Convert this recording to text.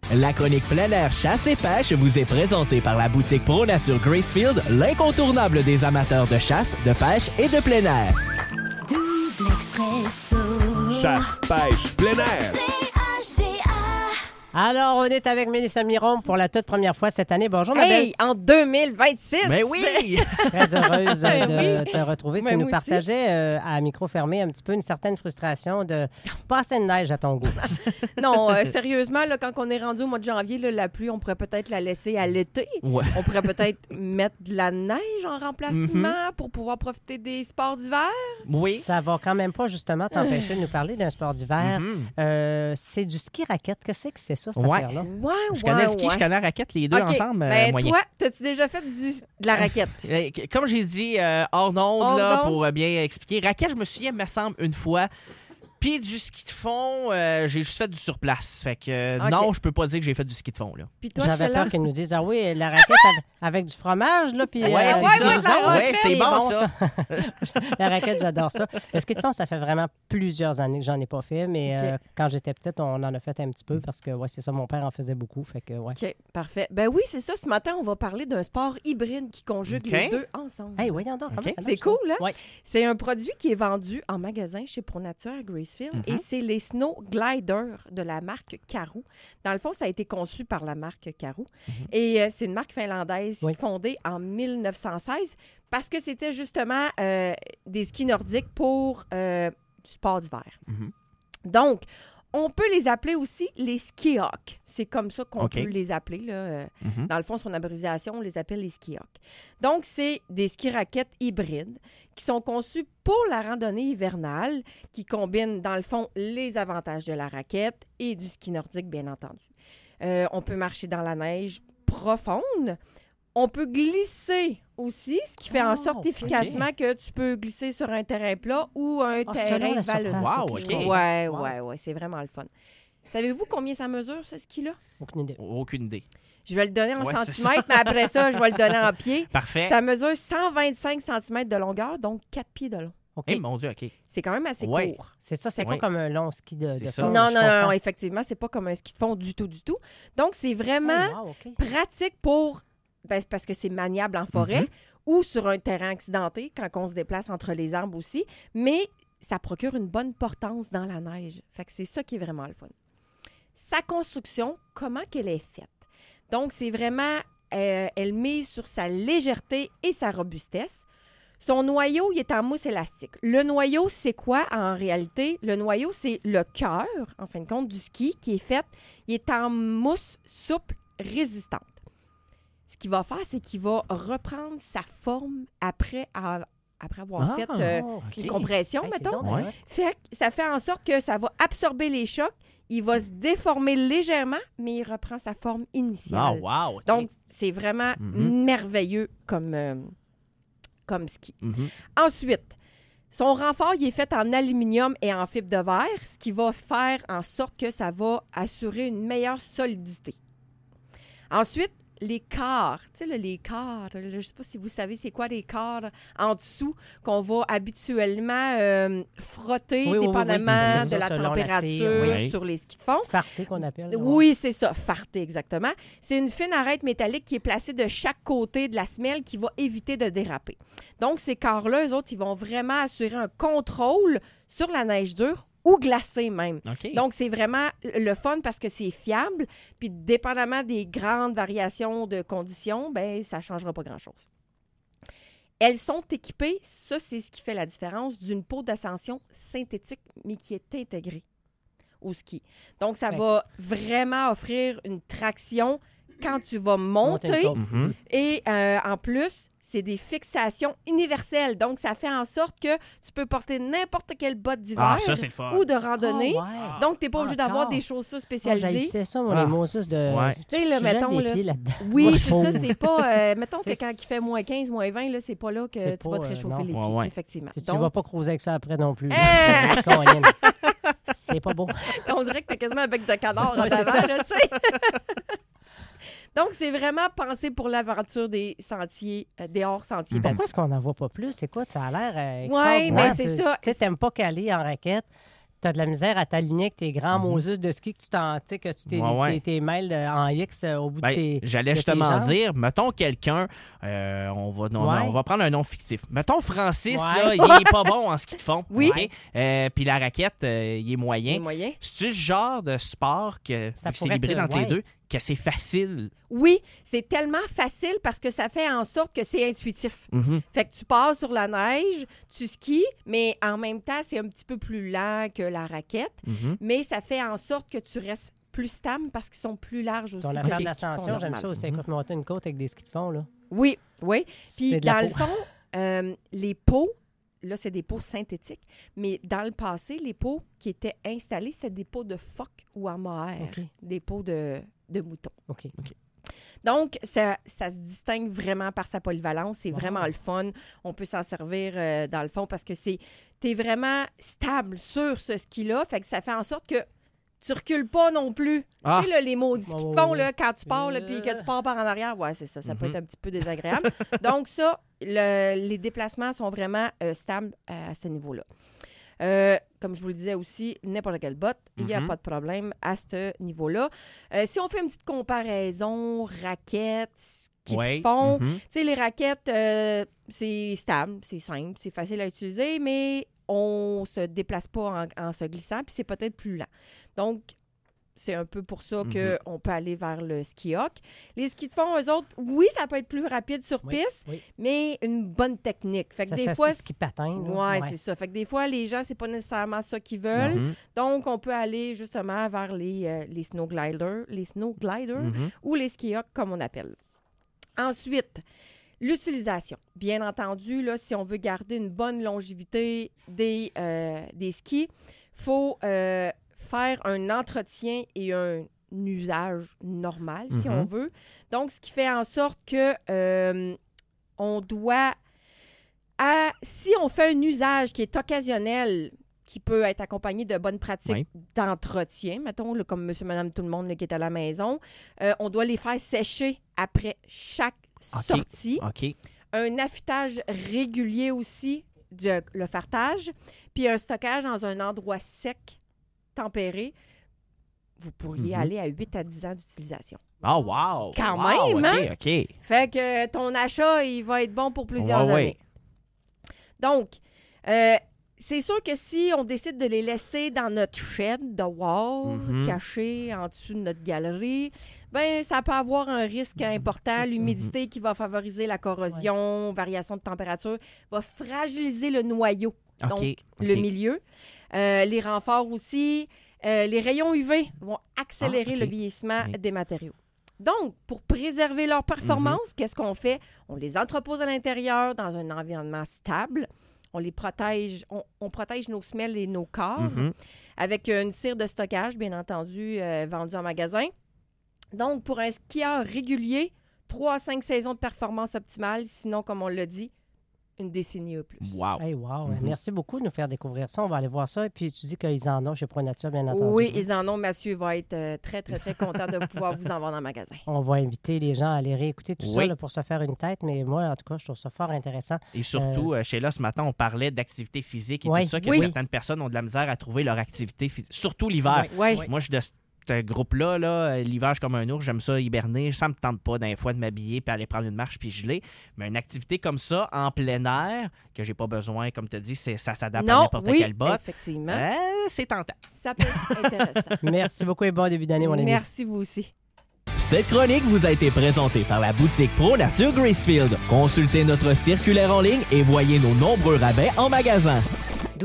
La chronique plein air chasse et pêche vous est présentée par la boutique Pro Nature Gracefield, l'incontournable des amateurs de chasse, de pêche et de plein air. Double expresso. Chasse, pêche, plein air. Alors, on est avec Mélissa Miron pour la toute première fois cette année. Bonjour, ma belle. Hey, en 2026! Mais oui! Très heureuse de te retrouver. Ben, Tu nous moi aussi. partageais à micro fermé un petit peu une certaine frustration de pas assez de neige à ton goût. Non, sérieusement, là, quand on est rendu au mois de janvier, là, la pluie, on pourrait peut-être la laisser à l'été. Ouais. On pourrait peut-être mettre de la neige en remplacement pour pouvoir profiter des sports d'hiver. Oui. Ça va quand même pas justement t'empêcher de nous parler d'un sport d'hiver. C'est du ski raquette. Qu'est-ce que c'est ça, cette Ouais. affaire-là? Ouais, Je connais le ski, je connais la raquette, les deux OK. ensemble, Ben, moyen. toi, t'as-tu déjà fait de la raquette? Comme j'ai dit hors d'onde, Hors là, d'onde. pour bien expliquer, raquette, je me souviens, me semble, une fois. Puis du ski de fond, j'ai juste fait du surplace. Fait que OK. non, je peux pas dire que j'ai fait du ski de fond, là. Puis toi, J'avais Sheila? peur qu'ils nous disent ah oui, la raquette avec du fromage, là, puis Ouais, c'est ouais, ça. ouais, ça va, Ouais, c'est bon, ça. La raquette, j'adore ça. Le ski de fond, ça fait vraiment plusieurs années que j'en ai pas fait, mais OK. quand j'étais petite, on en a fait un petit peu parce que, ouais, c'est ça, mon père en faisait beaucoup, fait que, ouais. OK, parfait. Ben oui, c'est ça. Ce matin, on va parler d'un sport hybride qui conjugue OK. les deux ensemble. Hey, voyons donc, comment OK. ça marche, C'est ça? cool, hein? Ouais. C'est un produit qui est vendu en magasin chez ProNature à Gracefield et c'est les Snow Gliders de la marque Karoo. Dans le fond, ça a été conçu par la marque Karoo et c'est une marque finlandaise Oui. fondée en 1916 parce que c'était justement des skis nordiques pour du sport d'hiver. Donc, on peut les appeler aussi les ski-hawks. C'est comme ça qu'on OK. peut les appeler. Là. Dans le fond, son abréviation, on les appelle les ski-hawks. Donc, c'est des ski-raquettes hybrides qui sont conçus pour la randonnée hivernale, qui combinent, dans le fond, les avantages de la raquette et du ski nordique, bien entendu. On peut marcher dans la neige profonde. On peut glisser aussi, ce qui fait en sorte OK. efficacement que tu peux glisser sur un terrain plat ou un Ah, selon terrain la vallonné. surface, Wow, je OK. comprends. Ouais, c'est vraiment le fun. Savez-vous combien ça mesure, ce ski-là? Aucune idée. Aucune idée. Je vais le donner en Ouais, c'est centimètres, mais après ça, je vais le donner en pieds. Parfait. Ça mesure 125 cm de longueur, donc 4 pieds de long. OK. Eh, mon Dieu, OK. C'est quand même assez Ouais. court. C'est ça, c'est Ouais. pas comme un long ski de C'est ça. fond, Non, je non, comprends. non, effectivement, c'est pas comme un ski de fond du tout. Donc, c'est vraiment Oh, wow, OK. pratique pour... Ben, c'est parce que c'est maniable en forêt ou sur un terrain accidenté quand on se déplace entre les arbres aussi, mais ça procure une bonne portance dans la neige. Fait que c'est ça qui est vraiment le fun. Sa construction, comment qu'elle est faite? Donc, c'est vraiment... elle mise sur sa légèreté et sa robustesse. Son noyau, il est en mousse élastique. Le noyau, c'est quoi en réalité? Le noyau, c'est le cœur, en fin de compte, du ski qui est fait. Il est en mousse souple, résistante. Ce qu'il va faire, c'est qu'il va reprendre sa forme après avoir fait OK. une compression, Hey, c'est mettons. donc, Ouais. ouais. Fait que ça fait en sorte que ça va absorber les chocs. Il va se déformer légèrement, mais il reprend sa forme Ah, initiale. wow. OK. Donc, c'est vraiment merveilleux comme ski. Ensuite, son renfort, il est fait en aluminium et en fibre de verre, ce qui va faire en sorte que ça va assurer une meilleure solidité. Ensuite, les quarts, tu sais, là, les quarts, je ne sais pas si vous savez c'est quoi les quarts en dessous qu'on va habituellement frotter Oui, oui, oui, dépendamment oui. C'est de ça, la selon la température cire, oui. sur les skis de fond. Farté qu'on appelle. là, ouais. Oui, c'est ça, farté, exactement. C'est une fine arête métallique qui est placée de chaque côté de la semelle qui va éviter de déraper. Donc, ces quarts-là, eux autres, ils vont vraiment assurer un contrôle sur la neige dure ou glacée même. OK. Donc, c'est vraiment le fun parce que c'est fiable. Puis, dépendamment des grandes variations de conditions, ben ça ne changera pas grand-chose. Elles sont équipées, ça, c'est ce qui fait la différence, d'une peau d'ascension synthétique, mais qui est intégrée au ski. Donc, ça Ouais. va vraiment offrir une traction quand tu vas Monter une monter. côte. Et en plus, c'est des fixations universelles. Donc, ça fait en sorte que tu peux porter n'importe quelle botte d'hiver Ah, ça, c'est le fun. ou de randonnée. Ah, ouais. Donc, tu n'es pas obligé d'avoir Encore. des chaussures Ah, spécialisées. j'haïssais ça, moi, Ah. les Moses de... Ouais. Tu sais, là, jettes mettons, les là. pieds là-dedans. Oui, Moi, c'est ça. je- C'est pas... mettons que C'est- quand il fait moins 15, moins 20, là, c'est pas là que C'est tu vas te pas, réchauffer non. les pieds, Ouais, ouais. effectivement. Puis tu Donc, vas pas creuser avec ça après non plus. Eh! Colin. C'est pas beau. on dirait que tu as quasiment un bec de canard en Ouais, c'est avant, ça. là, tu sais. Donc, c'est vraiment pensé pour l'aventure des sentiers, des hors-sentiers Pourquoi est-ce qu'on n'en voit pas plus? Écoute, ça a l'air Ouais, extraordinaire. mais c'est ça. Tu sais, t'aimes pas caler en raquette, T'as de la misère à t'aligner avec tes grands Moses de ski que tu mêles en X au bout de tes J'allais de justement tes jambes. dire, mettons quelqu'un, on va prendre un nom fictif. Mettons Francis, Ouais. là, il est pas bon en ski de fond. Oui. OK? Puis la raquette, il est moyen. Les moyens. C'est-tu le genre de sport que Ça vu que c'est pourrait hybride être, entre les ouais. deux, que c'est facile? Oui, c'est tellement facile parce que ça fait en sorte que c'est intuitif. Mhm. Fait que tu passes sur la neige, tu skis, mais en même temps, c'est un petit peu plus lent que la raquette. Mhm. Mais ça fait en sorte que tu restes plus stable parce qu'ils sont plus larges aussi. Ton que affaire les d'ascension, skis de fond j'aime ça normal. aussi. Écoute, monter une côte avec des skis de fond, là. Oui, oui. Puis C'est de la dans le peau. fond, les pots, là, c'est des pots synthétiques, mais dans le passé, les pots qui étaient installés, c'était des pots de phoque ou à mohair, OK. des pots de mouton. OK. Donc, ça se distingue vraiment par sa polyvalence. C'est vraiment le fun. On peut s'en servir dans le fond parce que t'es vraiment stable sur ce ski-là. Fait que ça fait en sorte que tu recules pas non plus. Ah. Tu sais, là, les maudits qui te font là, quand tu pars puis que tu pars par en arrière. Ouais, c'est ça. Ça peut être un petit peu désagréable. Donc, ça, les déplacements sont vraiment stables à ce niveau-là. Comme je vous le disais aussi, n'importe quelle botte, il n'y a pas de problème à ce niveau-là. Si on fait une petite comparaison, raquettes, ski de fond, Mhm. tu sais, les raquettes, c'est stable, c'est simple, c'est facile à utiliser, mais on se déplace pas en se glissant, puis c'est peut-être plus lent. Donc, c'est un peu pour ça qu'on peut aller vers le ski hawk. Les skis de fond, eux autres, oui, ça peut être plus rapide sur piste, Oui. mais une bonne technique. Fait que Ça, des c'est fois, ski patin. là. ouais, c'est ça. Fait que des fois, les gens, c'est pas nécessairement ça qu'ils veulent. Mhm. Donc, on peut aller justement vers les snow gliders, Mhm. ou les ski hawks, comme on appelle. Ensuite, l'utilisation. Bien entendu, là, si on veut garder une bonne longévité des skis, il faut faire un entretien et un usage normal, si on veut. Donc, ce qui fait en sorte que on doit... si on fait un usage qui est occasionnel, qui peut être accompagné de bonnes pratiques d'entretien, mettons, là, comme monsieur, madame, tout le monde là, qui est à la maison, on doit les faire sécher après chaque sortie. OK. Un affûtage régulier aussi, le fartage, puis un stockage dans un endroit sec, tempéré. Vous pourriez aller à 8 à 10 ans d'utilisation. Oh, wow! Quand Wow, même, hein? OK. Fait que ton achat, il va être bon pour plusieurs Ouais, années. Donc, c'est sûr que si on décide de les laisser dans notre shed de wall, caché en dessous de notre galerie, ben ça peut avoir un risque important. L'humidité qui va favoriser la corrosion, variation de température, va fragiliser le noyau, donc le milieu. Les renforts aussi. Les rayons UV vont accélérer le vieillissement des matériaux. Donc, pour préserver leur performance, qu'est-ce qu'on fait? On les entrepose à l'intérieur dans un environnement stable. On les protège, on protège nos semelles et nos corps avec une cire de stockage, bien entendu, vendue en magasin. Donc, pour un skieur régulier, 3 à 5 saisons de performance optimale, sinon, comme on l'a dit, une décennie ou plus. Wow! Hey, wow. Merci beaucoup de nous faire découvrir ça. On va aller voir ça. Et puis, tu dis qu'ils en ont chez Pro Nature, bien entendu. Oui, ils en ont. Mathieu va être très, très, très content de pouvoir vous en vendre en magasin. On va inviter les gens à aller réécouter tout ça Oui. là, pour se faire une tête. Mais moi, en tout cas, je trouve ça fort intéressant. Et surtout, Sheila, ce matin, on parlait d'activité physique et Oui. tout ça, que Oui. certaines personnes ont de la misère à trouver leur activité physique, surtout l'hiver. Oui. Moi, je suis de ce groupe-là, là, l'hiver, je suis comme un ours, j'aime ça hiberner. Ça me tente pas d'un fois de m'habiller puis aller prendre une marche puis geler. Mais une activité comme ça, en plein air, que j'ai pas besoin, comme tu as dit, ça s'adapte à Non, n'importe oui, quelle botte. effectivement. C'est tentant. Ça peut être intéressant. Merci beaucoup et bon début d'année, mon ami. Merci, vous aussi. Cette chronique vous a été présentée par la boutique Pro Nature Gracefield. Consultez notre circulaire en ligne et voyez nos nombreux rabais en magasin.